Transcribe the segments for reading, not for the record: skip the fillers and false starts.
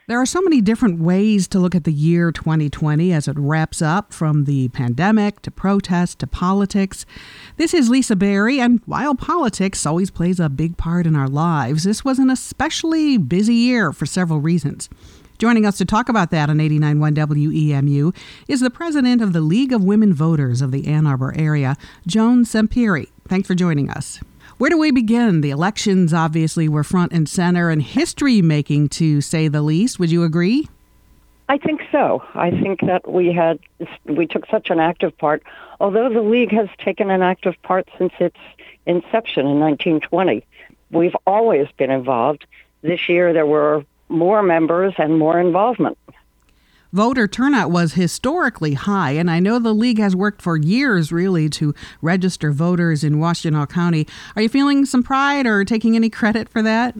There are so many different ways to look at the year 2020 as it wraps up, from the pandemic to protests to politics. This is Lisa Berry, and while politics always plays a big part in our lives, this was an especially busy year for several reasons. Joining us to talk about that on 89.1 WEMU is the president of the League of Women Voters of the Ann Arbor area, Joan Sampieri. Thanks for joining us. Where do we begin? The elections obviously were front and center and history-making, to say the least. Would you agree? I think so. I think that we took such an active part, although the League has taken an active part since its inception in 1920. We've always been involved. This year there were more members and more involvement. Voter turnout was historically high, and I know the League has worked for years, really, to register voters in Washtenaw County. Are you feeling some pride or taking any credit for that?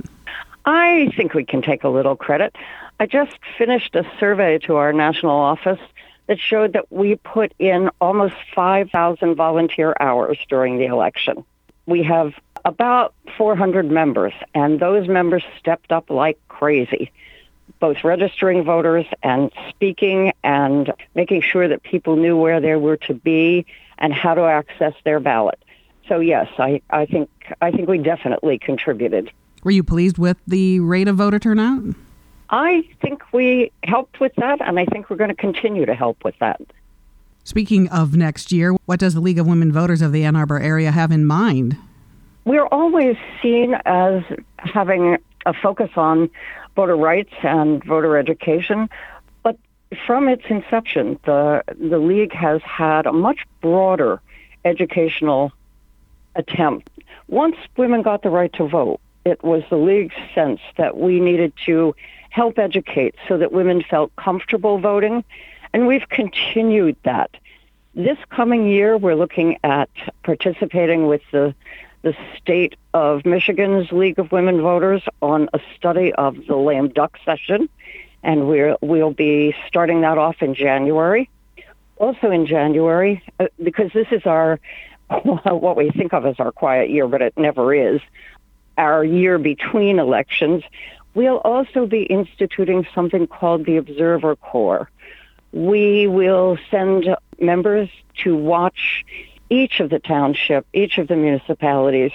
I think we can take a little credit. I just finished a survey to our national office that showed that we put in almost 5,000 volunteer hours during the election. We have about 400 members, and those members stepped up like crazy, both registering voters and speaking and making sure that people knew where they were to be and how to access their ballot. So yes, I think we definitely contributed. Were you pleased with the rate of voter turnout? I think we helped with that, and I think we're going to continue to help with that. Speaking of next year, what does the League of Women Voters of the Ann Arbor area have in mind? We're always seen as having a focus on voter rights and voter education, but from its inception, the League has had a much broader educational attempt. Once women got the right to vote, it was the League's sense that we needed to help educate so that women felt comfortable voting, and we've continued that. This coming year, we're looking at participating with the state of Michigan's League of Women Voters on a study of the lame duck session, and we'll be starting that off in January. Also in January, because this is our what we think of as our quiet year, but it never is, our year between elections, we'll also be instituting something called the Observer Corps. We will send members to watch each of the township, each of the municipalities,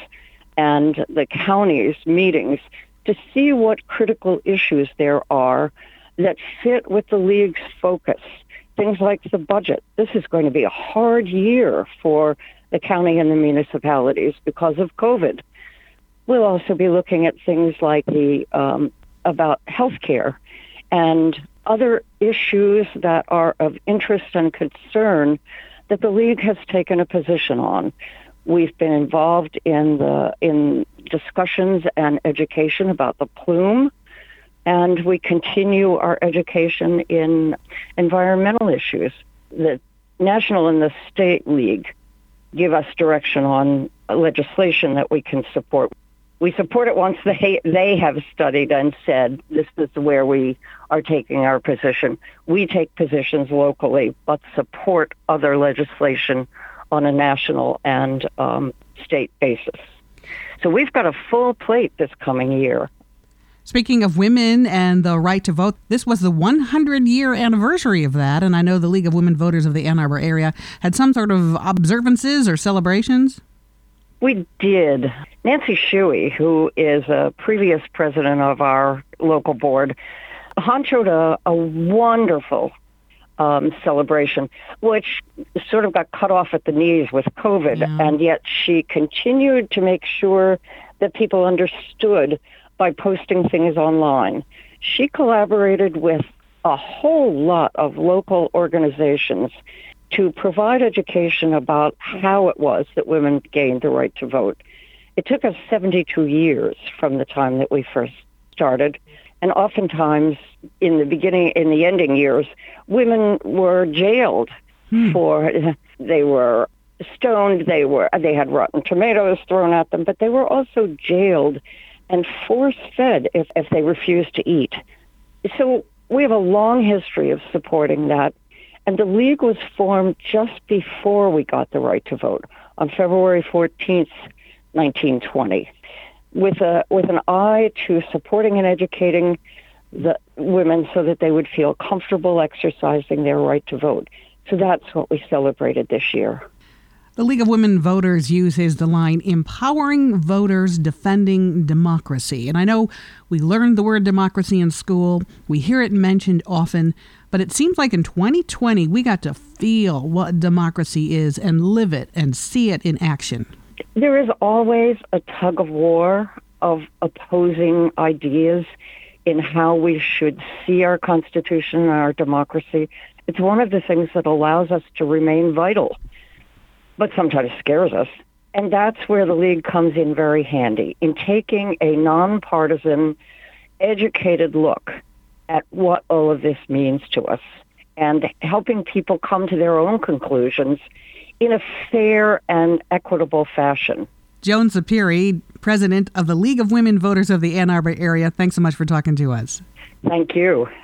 and the county's meetings to see what critical issues there are that fit with the League's focus. Things like the budget. This is going to be a hard year for the county and the municipalities because of COVID. We'll also be looking at things like about health care and other issues that are of interest and concern that the League has taken a position on. We've been involved in discussions and education about the plume, and we continue our education in environmental issues. The National and the State League give us direction on legislation that we can support. We support it once they have studied and said, this is where we are taking our position. We take positions locally, but support other legislation on a national and state basis. So we've got a full plate this coming year. Speaking of women and the right to vote, this was the 100-year anniversary of that, and I know the League of Women Voters of the Ann Arbor area had some sort of observances or celebrations. We did. Nancy Shuey, who is a previous president of our local board, honchoed a wonderful celebration, which sort of got cut off at the knees with COVID, and yet she continued to make sure that people understood by posting things online. She collaborated with a whole lot of local organizations to provide education about how it was that women gained the right to vote. It took us 72 years from the time that we first started, and oftentimes in the ending years, women were jailed they were stoned, they had rotten tomatoes thrown at them, but they were also jailed and force-fed if they refused to eat. So we have a long history of supporting that. And the League was formed just before we got the right to vote, on February 14th, 1920, with an eye to supporting and educating the women so that they would feel comfortable exercising their right to vote. So that's what we celebrated this year. The League of Women Voters uses the line, empowering voters, defending democracy. And I know we learned the word democracy in school. We hear it mentioned often. But it seems like in 2020, we got to feel what democracy is and live it and see it in action. There is always a tug of war of opposing ideas in how we should see our Constitution and our democracy. It's one of the things that allows us to remain vital, but sometimes scares us. And that's where the League comes in very handy, in taking a nonpartisan, educated look at what all of this means to us and helping people come to their own conclusions in a fair and equitable fashion. Joan Sapiri, president of the League of Women Voters of the Ann Arbor area, thanks so much for talking to us. Thank you.